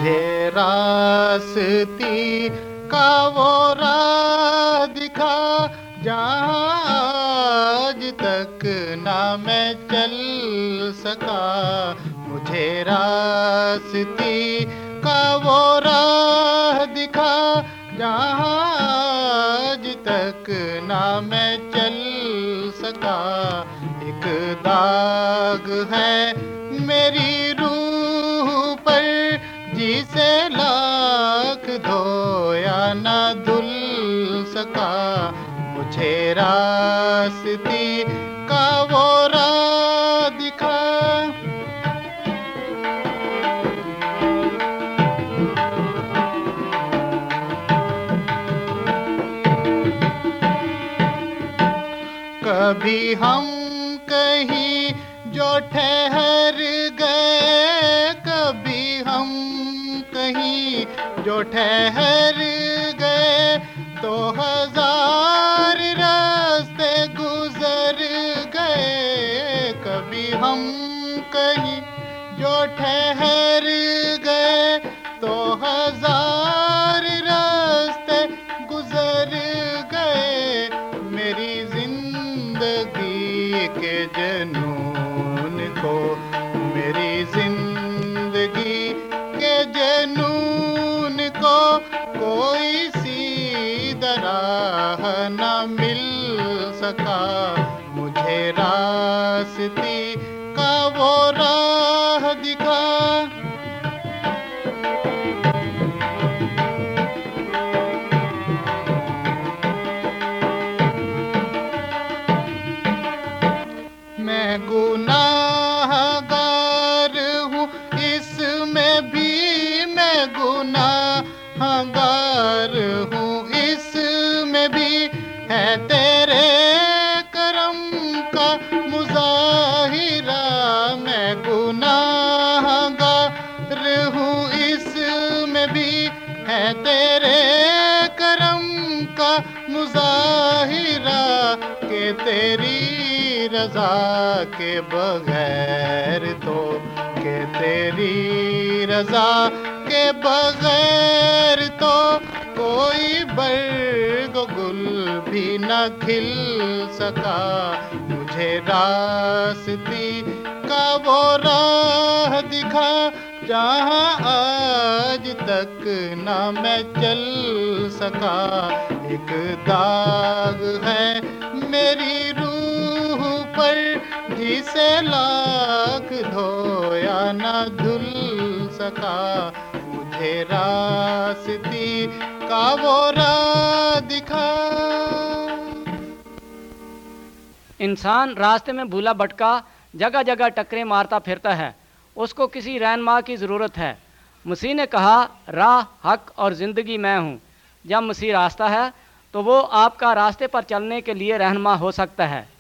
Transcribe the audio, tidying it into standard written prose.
मुझे रास्ती का वो राह दिखा जहाँ आज तक ना मैं चल सका। मुझे रास्ती का वो राह दिखा जहाँ आज तक ना मैं चल सका। एक दाग है मेरी रूह पर जिसे लाख धोया ना धुल सका। मुझे रास्ती का वो राह दिखा। कभी हम कहीं जो ठहर गए, कभी हम कहीं जो ठहर गए, तो हजार रास्ते गुजर गए। कभी हम कहीं जो ठहर गए, तो हजार रास्ते गुजर गए। मेरी जिंदगी के जनून को, मेरी जिंदगी के जनून को कोई सीधा राह न मिल सका। मुझे रास्ती का वो राह दिखा। मैं गुनाहगार हूँ इसमें भी, मैं गुनाहगार हूँ इसमें भी, है तेरे करम का मुज़ाहिरा। मैं गुनाहगार हूँ इसमें भी, है तेरे करम का मुज़ाहिरा। के तेरी रज़ा के बगैर तो, के तेरी रज़ा के बगैर तो कोई बर्ग गुल भी न खिल सका। मुझे रास्ती का वो राह दिखा जहाँ आज तक न मैं चल सका। एक दाग है मेरी रूह पर जिसे लाख धोया न धुल सका। मुझे रास्ती का वो राह दिखा। इंसान रास्ते में भूला भटका जगह जगह टकरे मारता फिरता है, उसको किसी रहनुमा की ज़रूरत है। मसीह ने कहा, राह, हक और ज़िंदगी मैं हूँ। जब मसीह रास्ता है तो वो आपका रास्ते पर चलने के लिए रहनुमा हो सकता है।